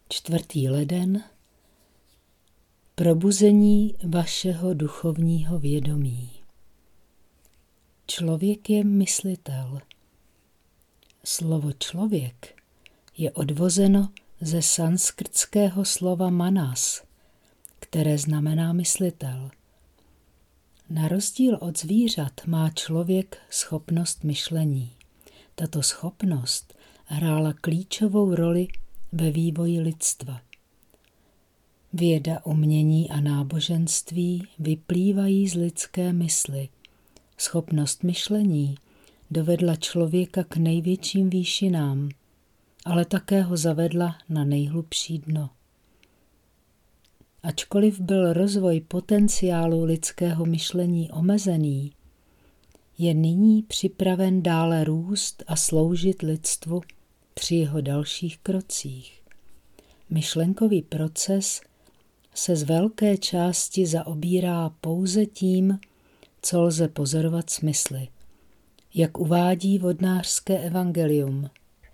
4. leden. Probuzení vašeho duchovního vědomí. Člověk je myslitel. Slovo člověk je odvozeno ze sanskrtského slova manas, které znamená myslitel. Na rozdíl od zvířat má člověk schopnost myšlení. Tato schopnost hrála klíčovou roli ve vývoji lidstva. Věda, umění a náboženství vyplývají z lidské mysli. Schopnost myšlení dovedla člověka k největším výšinám, ale také ho zavedla na nejhlubší dno. Ačkoliv byl rozvoj potenciálu lidského myšlení omezený, je nyní připraven dále růst a sloužit lidstvu při jeho dalších krocích. Myšlenkový proces se z velké části zaobírá pouze tím, co lze pozorovat smysly, jak uvádí vodnářské evangelium.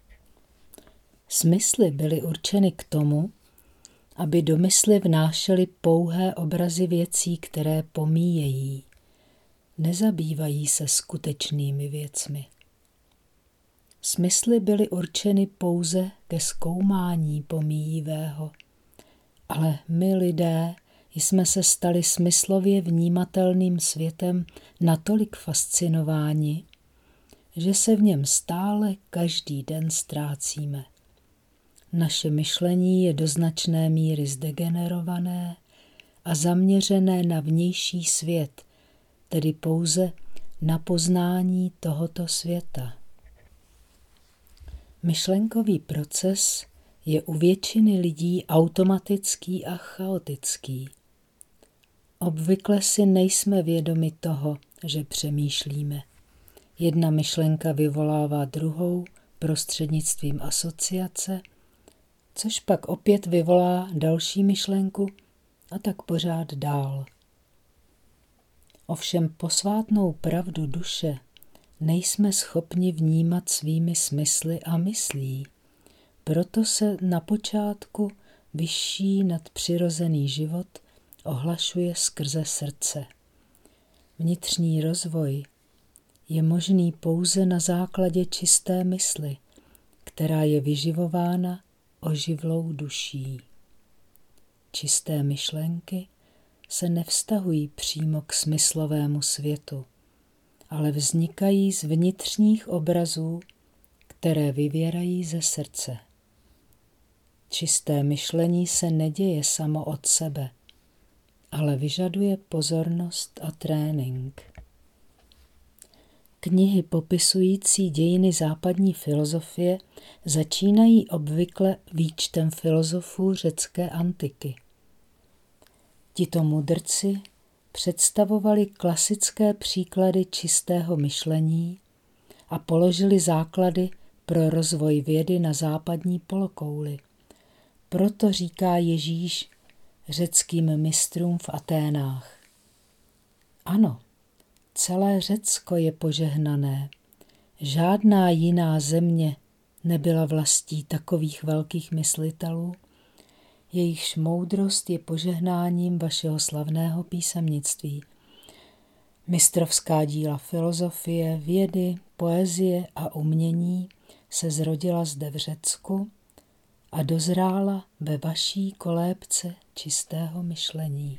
Smysly byly určeny k tomu, aby do mysli vnášely pouhé obrazy věcí, které pomíjejí. Nezabývají se skutečnými věcmi. Smysly byly určeny pouze ke zkoumání pomíjivého, ale my lidé jsme se stali smyslově vnímatelným světem natolik fascinováni, že se v něm stále každý den ztrácíme. Naše myšlení je do značné míry zdegenerované a zaměřené na vnější svět, tedy pouze na poznání tohoto světa. Myšlenkový proces je u většiny lidí automatický a chaotický. Obvykle si nejsme vědomi toho, že přemýšlíme. Jedna myšlenka vyvolává druhou prostřednictvím asociace, což pak opět vyvolá další myšlenku a tak pořád dál. Ovšem posvátnou pravdu duše nejsme schopni vnímat svými smysly a myslí. Proto se na počátku vyšší nadpřirozený život ohlašuje skrze srdce. Vnitřní rozvoj je možný pouze na základě čisté mysli, která je vyživována oživlou duší. Čisté myšlenky se nevztahují přímo k smyslovému světu, ale vznikají z vnitřních obrazů, které vyvěrají ze srdce. Čisté myšlení se neděje samo od sebe, ale vyžaduje pozornost a trénink. Knihy popisující dějiny západní filozofie začínají obvykle výčtem filozofů řecké antiky. Tito mudrci představovali klasické příklady čistého myšlení a položili základy pro rozvoj vědy na západní polokouli. Proto říká Ježíš řeckým mistrům v Aténách: ano, celé Řecko je požehnané. Žádná jiná země nebyla vlastí takových velkých myslitelů, jejichž moudrost je požehnáním vašeho slavného písemnictví. Mistrovská díla filozofie, vědy, poezie a umění se zrodila zde v Řecku a dozrála ve vaší kolébce čistého myšlení.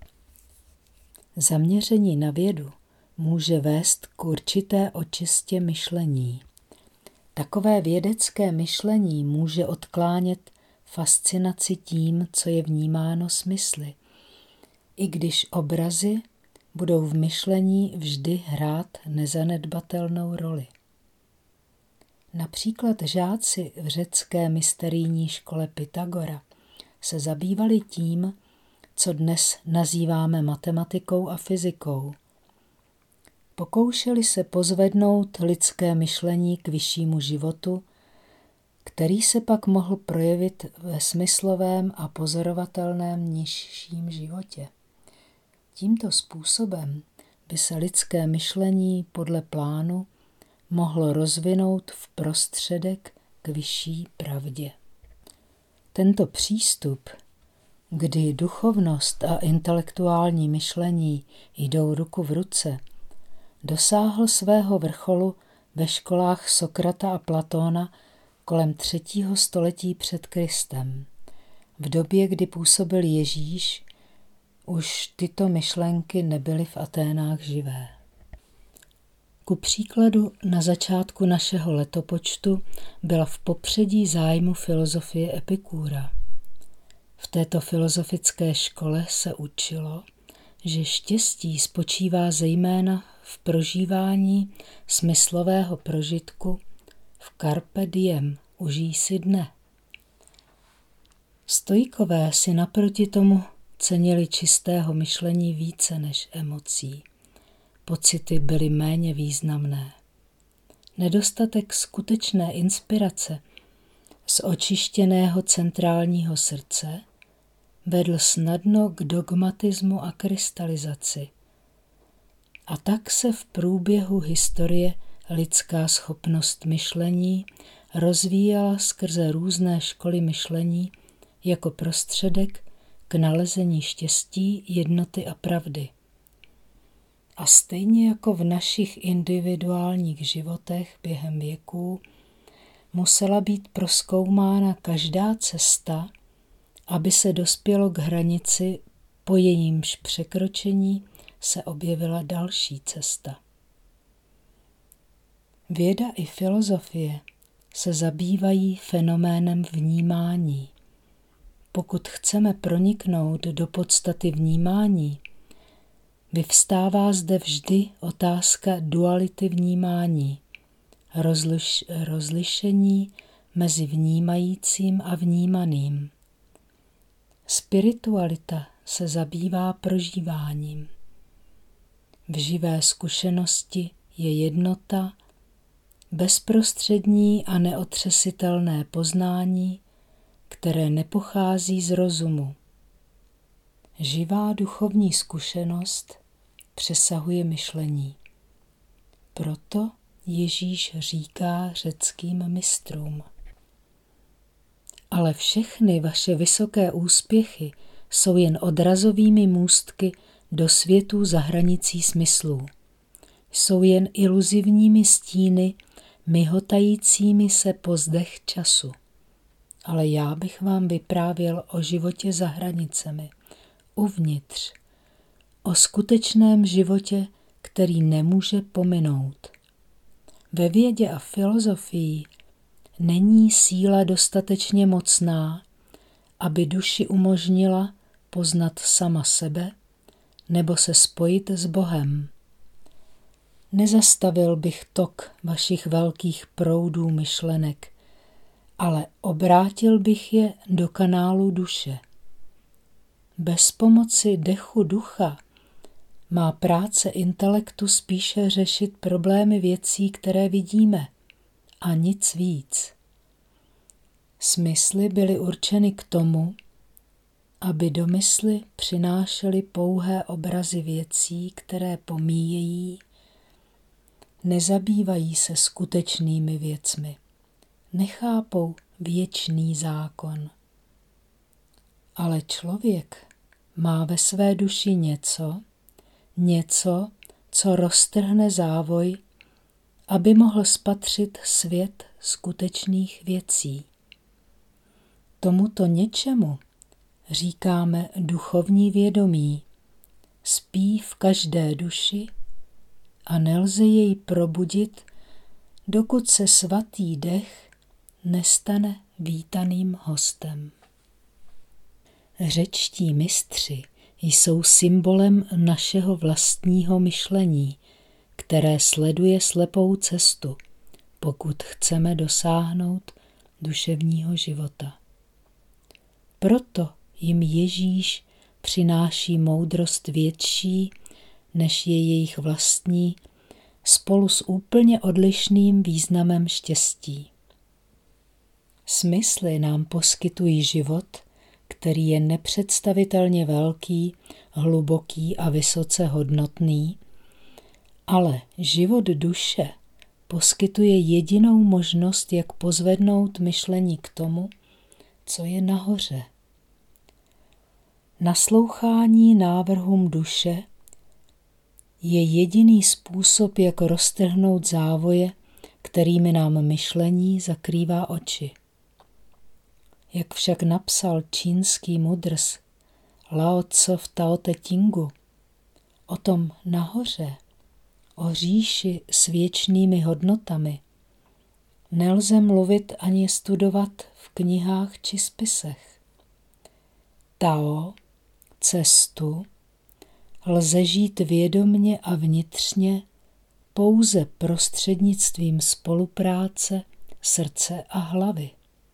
Zaměření na vědu může vést k určité očistě myšlení. Takové vědecké myšlení může odklánět fascinaci tím, co je vnímáno smysly, i když obrazy budou v myšlení vždy hrát nezanedbatelnou roli. Například žáci v řecké mysterijní škole Pythagora se zabývali tím, co dnes nazýváme matematikou a fyzikou. Pokoušeli se pozvednout lidské myšlení k vyššímu životu, který se pak mohl projevit ve smyslovém a pozorovatelném nižším životě. Tímto způsobem by se lidské myšlení podle plánu mohlo rozvinout v prostředek k vyšší pravdě. Tento přístup, kdy duchovnost a intelektuální myšlení jdou ruku v ruce, dosáhl svého vrcholu ve školách Sokrata a Platóna kolem 3. století před Kristem. V době, kdy působil Ježíš, už tyto myšlenky nebyly v Aténách živé. Ku příkladu na začátku našeho letopočtu byla v popředí zájmu filozofie Epikura. V této filozofické škole se učilo, že štěstí spočívá zejména v prožívání smyslového prožitku, v carpe diem, užij si dne. Stoikové si naproti tomu cenili čistého myšlení více než emocí. Pocity byly méně významné. Nedostatek skutečné inspirace z očištěného centrálního srdce vedl snadno k dogmatismu a krystalizaci. A tak se v průběhu historie lidská schopnost myšlení rozvíjela skrze různé školy myšlení jako prostředek k nalezení štěstí, jednoty a pravdy. A stejně jako v našich individuálních životech během věků musela být prozkoumána každá cesta, aby se dospělo k hranici, po jejímž překročení se objevila další cesta. Věda i filozofie se zabývají fenoménem vnímání. Pokud chceme proniknout do podstaty vnímání, vyvstává zde vždy otázka duality vnímání, rozlišení mezi vnímajícím a vnímaným. Spiritualita se zabývá prožíváním. V živé zkušenosti je jednota, bezprostřední a neotřesitelné poznání, které nepochází z rozumu. Živá duchovní zkušenost přesahuje myšlení. Proto Ježíš říká řeckým mistrům: ale všechny vaše vysoké úspěchy jsou jen odrazovými můstky do světů za hranicí smyslů. Jsou jen iluzivními stíny, myhotajícími se po zdech času. Ale já bych vám vyprávěl o životě za hranicemi, uvnitř, o skutečném životě, který nemůže pominout. Ve vědě a filozofii není síla dostatečně mocná, aby duši umožnila poznat sama sebe nebo se spojit s Bohem. Nezastavil bych tok vašich velkých proudů myšlenek, ale obrátil bych je do kanálu duše. Bez pomoci dechu ducha má práce intelektu spíše řešit problémy věcí, které vidíme, a nic víc. Smysly byly určeny k tomu, aby do mysli přinášely pouhé obrazy věcí, které pomíjejí, nezabývají se skutečnými věcmi, nechápou věčný zákon. Ale člověk má ve své duši něco, co roztrhne závoj, aby mohl spatřit svět skutečných věcí. Tomuto něčemu říkáme duchovní vědomí, spí v každé duši a nelze jej probudit, dokud se svatý dech nestane vítaným hostem. Řečtí mistři jsou symbolem našeho vlastního myšlení, které sleduje slepou cestu, pokud chceme dosáhnout duševního života. Proto jim Ježíš přináší moudrost větší, než je jejich vlastní, spolu s úplně odlišným významem štěstí. Smysly nám poskytují život, který je nepředstavitelně velký, hluboký a vysoce hodnotný, ale život duše poskytuje jedinou možnost, jak pozvednout myšlení k tomu, co je nahoře. Naslouchání návrhům duše je jediný způsob, jak roztrhnout závoje, kterými nám myšlení zakrývá oči. Jak však napsal čínský mudrc Lao Tse v Tao Te Chingu, o tom nahoře, o říši s věčnými hodnotami, nelze mluvit ani studovat v knihách či spisech. Tao, cestu, lze žít vědomně a vnitřně pouze prostřednictvím spolupráce srdce a hlavy.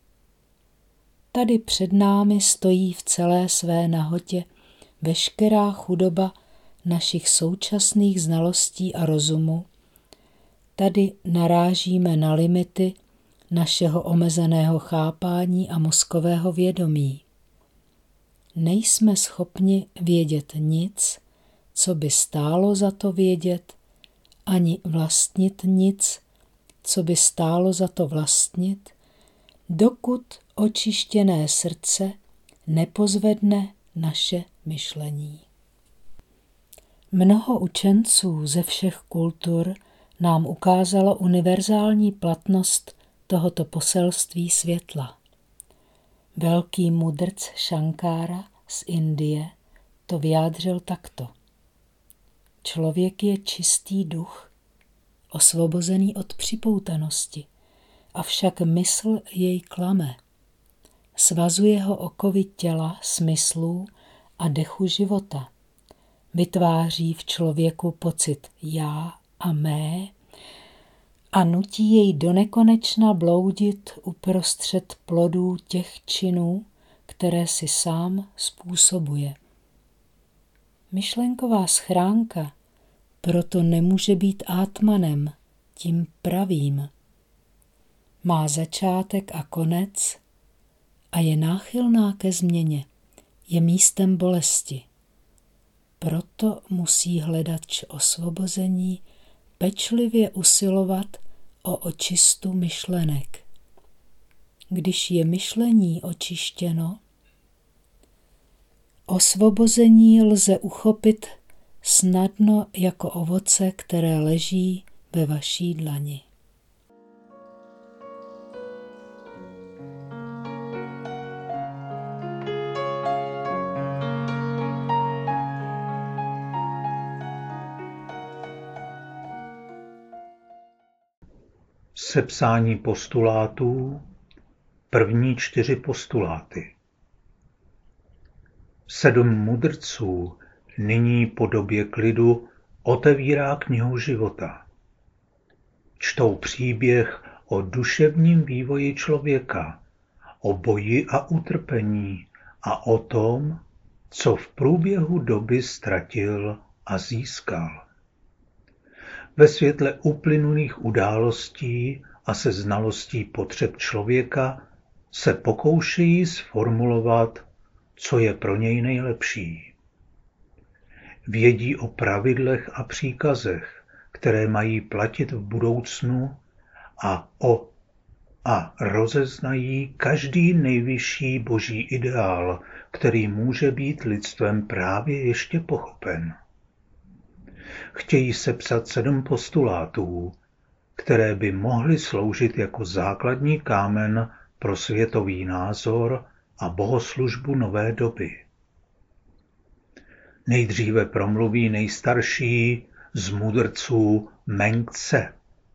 Tady před námi stojí v celé své nahotě veškerá chudoba našich současných znalostí a rozumu. Tady narážíme na limity našeho omezeného chápání a mozkového vědomí. Nejsme schopni vědět nic, co by stálo za to vědět, ani vlastnit nic, co by stálo za to vlastnit, dokud očištěné srdce nepozvedne naše myšlení. Mnoho učenců ze všech kultur nám ukázalo univerzální platnost tohoto poselství světla. Velký mudrc Shankara z Indie to vyjádřil takto. Člověk je čistý duch, osvobozený od připoutanosti, avšak mysl jej klame. Svazuje ho okovy těla, smyslů a dechu života. Vytváří v člověku pocit já a mé a nutí jej donekonečna bloudit uprostřed plodů těch činů, které si sám způsobuje. Myšlenková schránka proto nemůže být átmanem, tím pravým. Má začátek a konec a je náchylná ke změně, je místem bolesti. Proto musí hledač osvobození pečlivě usilovat o očistu myšlenek. Když je myšlení očištěno, osvobození lze uchopit snadno jako ovoce, které leží ve vaší dlani. Sepsání postulátů, první 4 postuláty. 7 mudrců nyní po době klidu otevírá knihu života. Čtou příběh o duševním vývoji člověka, o boji a utrpení a o tom, co v průběhu doby ztratil a získal. Ve světle uplynulých událostí a se znalostí potřeb člověka se pokoušejí zformulovat, co je pro něj nejlepší. Vědí o pravidlech a příkazech, které mají platit v budoucnu a rozeznají každý nejvyšší boží ideál, který může být lidstvem právě ještě pochopen. Chtějí sepsat 7 postulátů, které by mohly sloužit jako základní kámen pro světový názor a bohoslužbu nové doby. Nejdříve promluví nejstarší z mudrců Meng Tse.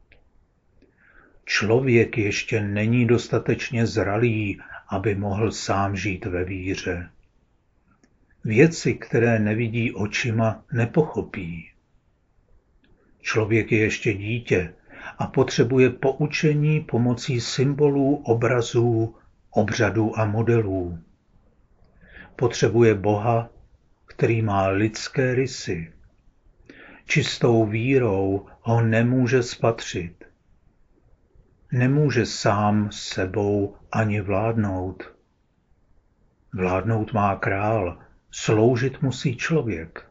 Člověk ještě není dostatečně zralý, aby mohl sám žít ve víře. Věci, které nevidí očima, nepochopí. Člověk je ještě dítě a potřebuje poučení pomocí symbolů, obrazů, obřadů a modelů. Potřebuje Boha, který má lidské rysy. Čistou vírou ho nemůže spatřit. Nemůže sám sebou ani vládnout. Vládnout má král, sloužit musí člověk.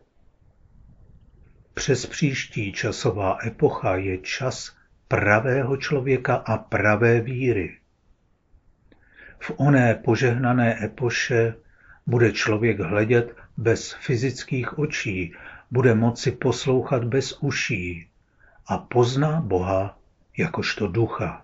Přes příští časová epocha je čas pravého člověka a pravé víry. V oné požehnané epoše bude člověk hledět bez fyzických očí, bude moci poslouchat bez uší a pozná Boha jakožto ducha.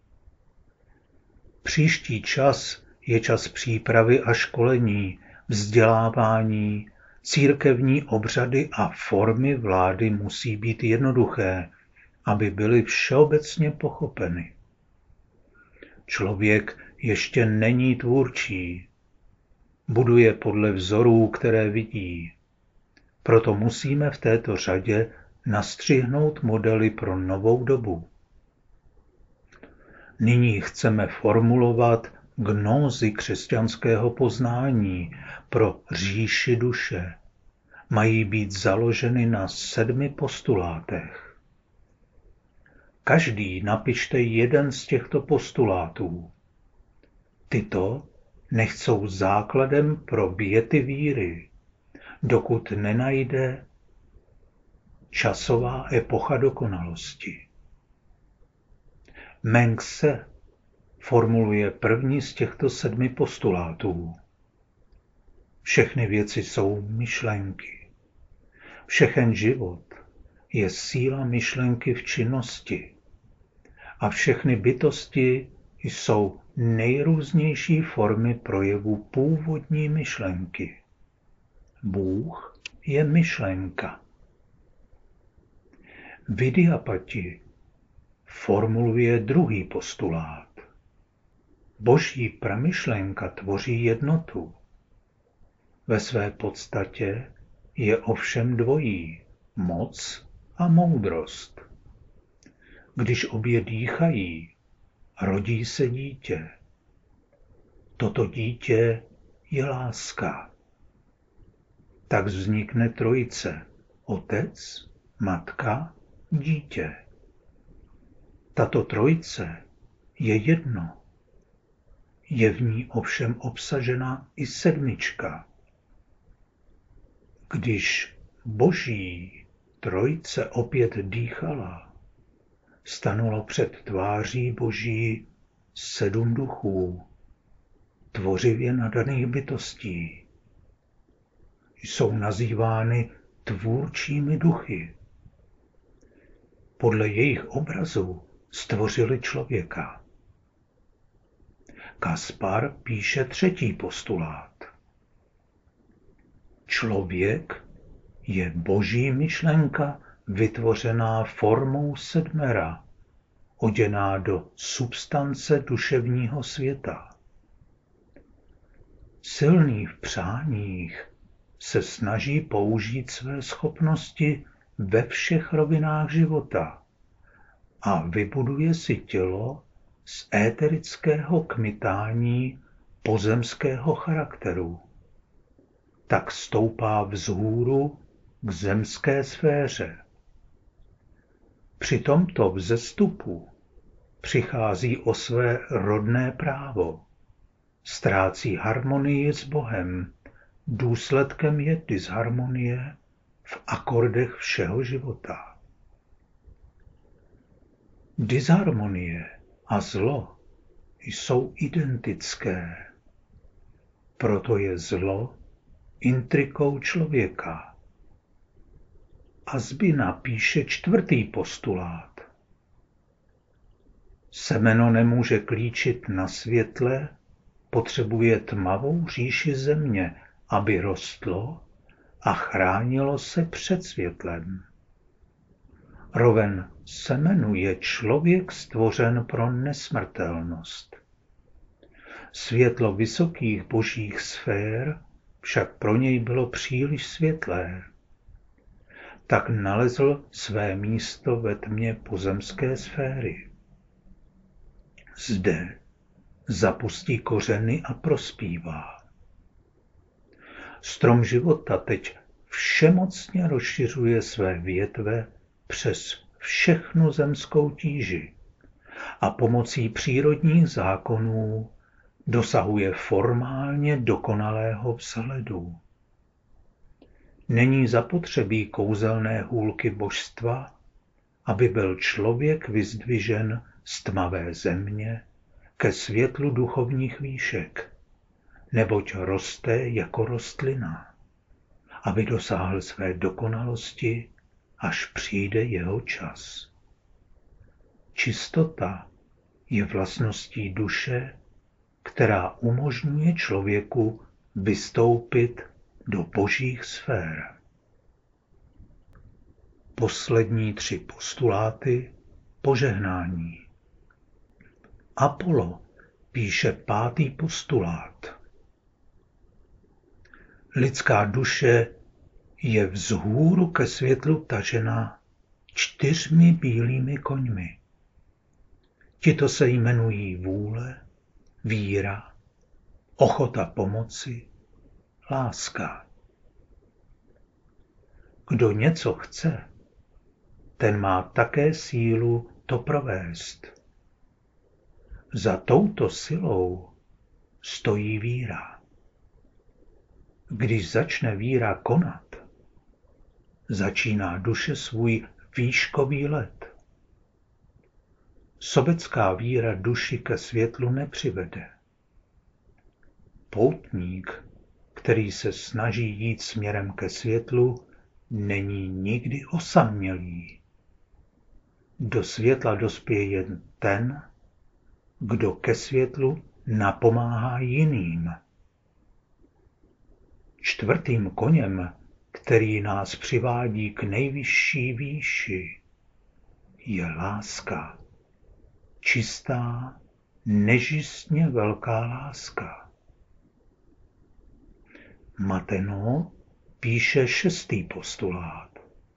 Příští čas je čas přípravy a školení, vzdělávání, církevní obřady a formy vlády musí být jednoduché, aby byly všeobecně pochopeny. Člověk ještě není tvůrčí, buduje podle vzorů, které vidí. Proto musíme v této řadě nastřihnout modely pro novou dobu. Nyní chceme formulovat gnózy křesťanského poznání pro říši duše. Mají být založeny na 7 postulátech. Každý napište jeden z těchto postulátů. Tyto nechť jsou základem pro věty víry, dokud nenajde časová epocha dokonalosti. Mengse formuluje první z těchto 7 postulátů. Všechny věci jsou myšlenky. Všechen život je síla myšlenky v činnosti a všechny bytosti jsou nejrůznější formy projevu původní myšlenky. Bůh je myšlenka. Vidyapati formuluje druhý postulát. Boží pramyšlenka tvoří jednotu. Ve své podstatě je ovšem dvojí, moc a moudrost. Když obě dýchají, rodí se dítě. Toto dítě je láska. Tak vznikne trojice, otec, matka, dítě. Tato trojice je jedno. Je v ní ovšem obsažena i 7. Když Boží trojice opět dýchala, stanulo před tváří Boží 7 duchů, tvořivě nadaných bytostí. Jsou nazývány tvůrčími duchy. Podle jejich obrazu stvořili člověka. Kaspar píše 3. postulát. Člověk je boží myšlenka vytvořená formou 7, oděná do substance duševního světa. Silný v přáních se snaží použít své schopnosti ve všech rovinách života a vybuduje si tělo z éterického kmitání pozemského charakteru. Tak stoupá vzhůru k zemské sféře. Při tomto vzestupu přichází o své rodné právo, ztrácí harmonii s Bohem, důsledkem je disharmonie v akordech všeho života. Disharmonie a zlo jsou identické, proto je zlo intrikou člověka. Azbina píše 4. postulát. Semeno nemůže klíčit na světle, potřebuje tmavou říši země, aby rostlo a chránilo se před světlem. Roven semenu je člověk stvořen pro nesmrtelnost. Světlo vysokých božích sfér však pro něj bylo příliš světlé. Tak nalezl své místo ve tmě pozemské sféry. Zde zapustí kořeny a prospívá. Strom života teď všemocně rozšiřuje své větve přes všechnu zemskou tíži a pomocí přírodních zákonů dosahuje formálně dokonalého vzhledu. Není zapotřebí kouzelné hůlky božstva, aby byl člověk vyzdvižen z tmavé země ke světlu duchovních výšek, neboť roste jako rostlina, aby dosáhl své dokonalosti, až přijde jeho čas. Čistota je vlastností duše, která umožňuje člověku vystoupit do božích sfér. Poslední 3 postuláty požehnání. Apollo píše 5. postulát. Lidská duše je vzhůru ke světlu tažena 4 bílými koňmi. Tito se jmenují vůle, víra, ochota pomoci, láska. Kdo něco chce, ten má také sílu to provést. Za touto silou stojí víra. Když začne víra konat, začíná duše svůj výškový let. Sobecká víra duši ke světlu nepřivede. Poutník, který se snaží jít směrem ke světlu, není nikdy osamělý. Do světla dospěje jen ten, kdo ke světlu napomáhá jiným. 4. koněm, který nás přivádí k nejvyšší výši, je láska. Čistá, nežistně velká láska. Mateno píše 6. postulát.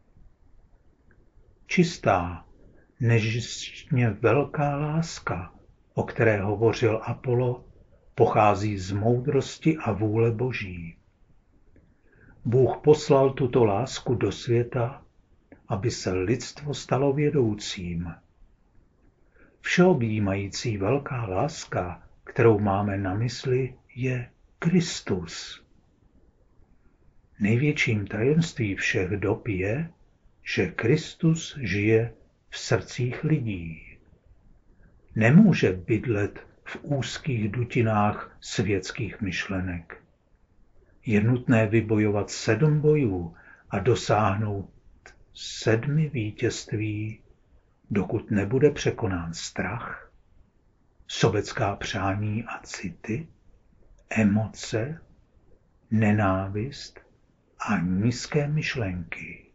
Čistá, nežistně velká láska, o které hovořil Apollo, pochází z moudrosti a vůle Boží. Bůh poslal tuto lásku do světa, aby se lidstvo stalo vědoucím. Všeobjímající velká láska, kterou máme na mysli, je Kristus. Největším tajemství všech dob je, že Kristus žije v srdcích lidí. Nemůže bydlet v úzkých dutinách světských myšlenek. Je nutné vybojovat 7 bojů a dosáhnout 7 vítězství, dokud nebude překonán strach, sobecká přání a city, emoce, nenávist a nízké myšlenky.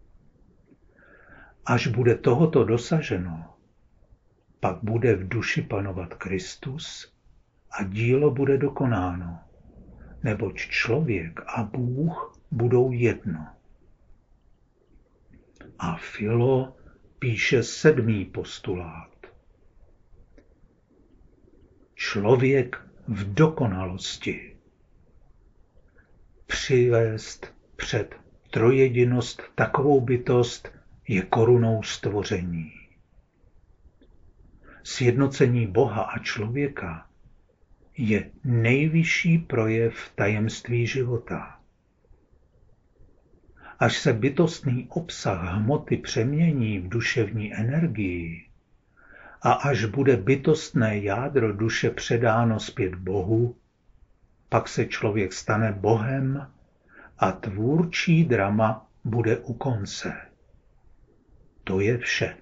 Až bude tohoto dosaženo, pak bude v duši panovat Kristus a dílo bude dokonáno, neboť člověk a Bůh budou jedno. A Philo píše 7. postulát. Člověk v dokonalosti. Přivést před trojjedinost takovou bytost je korunou stvoření. Sjednocení Boha a člověka je nejvyšší projev tajemství života. Až se bytostný obsah hmoty přemění v duševní energii a až bude bytostné jádro duše předáno zpět Bohu, pak se člověk stane Bohem a tvůrčí drama bude u konce. To je vše.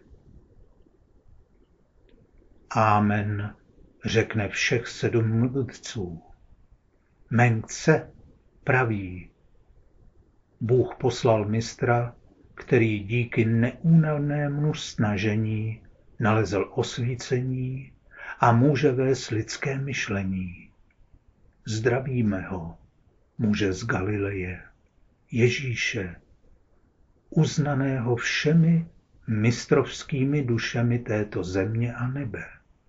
Amen, řekne všech 7 mudrců. Mengce praví. Bůh poslal mistra, který díky neúnavnému snažení nalezl osvícení a může vést lidské myšlení. Zdravíme ho, muže z Galileje, Ježíše, uznaného všemi mistrovskými dušemi této země a nebe.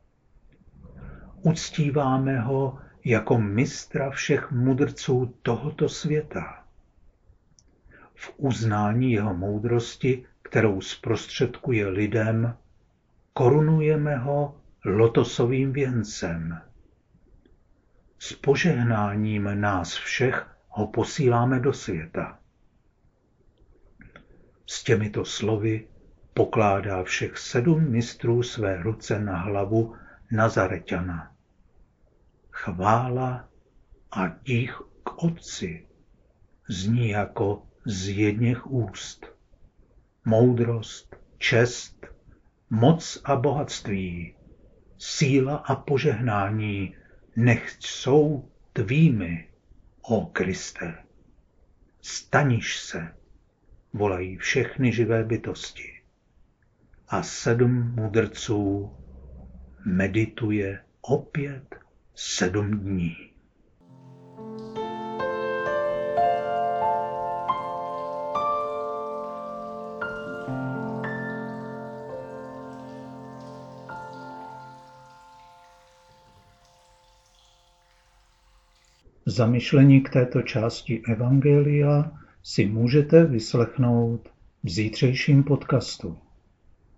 Uctíváme ho jako mistra všech mudrců tohoto světa. V uznání jeho moudrosti, kterou zprostředkuje lidem, korunujeme ho lotosovým věncem. S požehnáním nás všech ho posíláme do světa. S těmito slovy pokládá všech 7 mistrů své ruce na hlavu Nazareťana. Chvála a dík k Otci zní jako z jedněch úst. Moudrost, čest, moc a bohatství, síla a požehnání nechť jsou tvými, ó Kriste. Staniš se, volají všechny živé bytosti. A 7 mudrců medituje opět 7 dní. Zamyšlení k této části Evangelia si můžete vyslechnout v zítřejším podcastu.